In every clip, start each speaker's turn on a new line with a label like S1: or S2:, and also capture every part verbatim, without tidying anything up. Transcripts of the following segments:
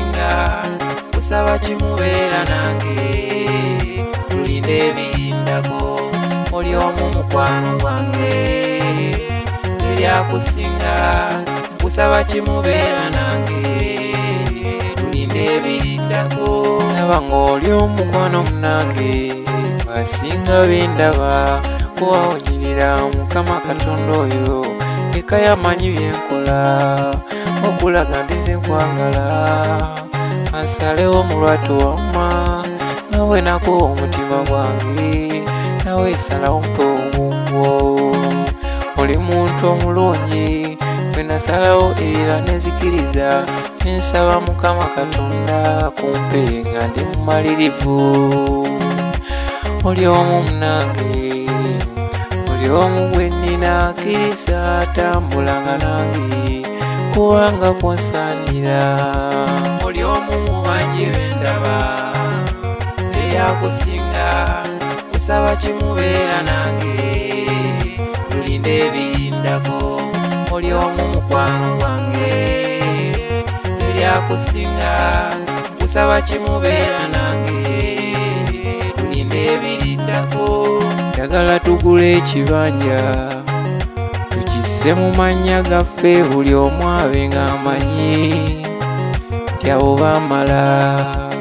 S1: kusinga kusaba kimubeera nange tulinde ebirindako oli omu mukwano gwange eryakusinga kusaba kimubeera nange tulinde ebirindako naba ng'oli omukwano munange basinga bendaba kuwawonyerera Mukama Katonda oyo eka yamanyi byenkola okulaga ndize nkwagala ansalewo mulwatu wamma nawe nako omutima gwange nawe salawo mpe obubwo oli muntu omulungi bwe nasalawo era nenzikiriza nsaba Mukama Katonda kumpe nga ndi mumalirivu oli omu munange oli omu gwe nnina akkiriza tambulanga nange kubanga kwansaanira oli omu mu bangi bendaba eryakusinga kusaba kimubeera nange tulinde ebirindako oli omu mukwano gwange eryakusinga kusaba kimubeera nange tulinde ebirindako njagala tugule ekibanja tukisse mu mannya gaffe buli omu abe ng'amanyi nti abo baamala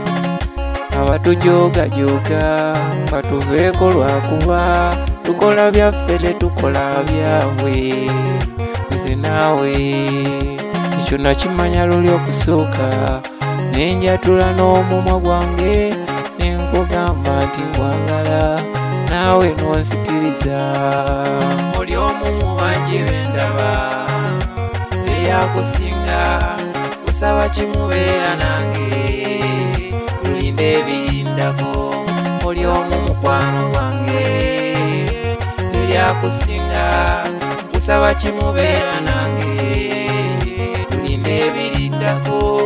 S1: abatujoogajoga batuveeko lwakuba tukola byaffe tetukola byabwe nze naawe ekyo nakimanya luli okusooka nenjatula n'omumwa gwange nenkugamba nti nkwagala nawe nonsikiriza oli omu mu bangi bendaba eryakusinga kusaba kimubeera nange tulinde ebirindako oli omu mukwano gwange eryakusinga kusaba kimubeera nange tulinde ebirindako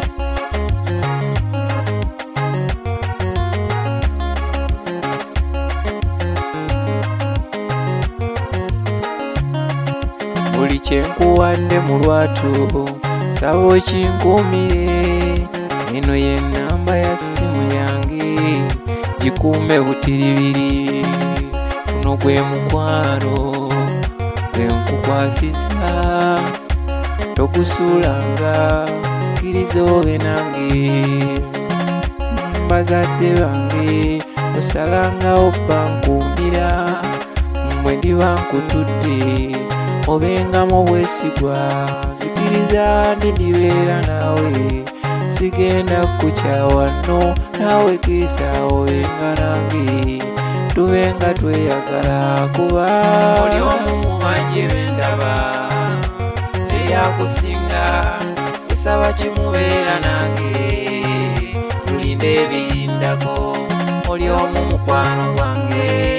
S1: buli kyenkuwadde mu lwatu saba okinkuumire eno ye nnamba ya ssimu yange gikuume butiribiri guno gwe mukwano gwe nkukwasiza togusuulanga kkiriza obe nange bazadde bange osalangawo bankuumira mmwe ndiba nkutudde obengamu obwesigwa zikiriza ndi ndibeera naawe sigenda kukukyawa nno naawe kiisa obenga nange tubenga tweyagala kuba oli omu mu bangi bendaba eryakusinga kusaba kimubeera nange tulinde ebirindako oli omu mukwano gwange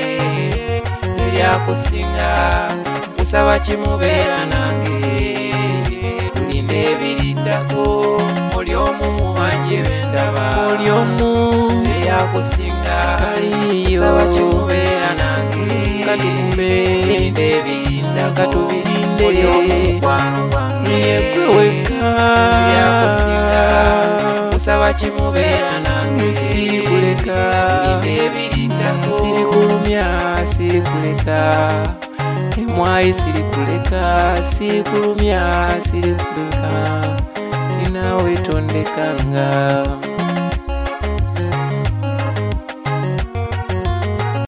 S1: eryakusinga kusaba kimubeera nange tulinde ebirindako oli omu mu bangi bendaba oli omu eryakusinga kusaba kimubeera nange tulinde ebirindako tubirinde oli omu mukwano gwange yegwe wekka eryakusinga kusaba kimubeera nange sirikuleka tulinde ebirindako sirikulumya sirikuleka emwayi sirikuleka sirikulumya sirikuleka ninaawe tondekanga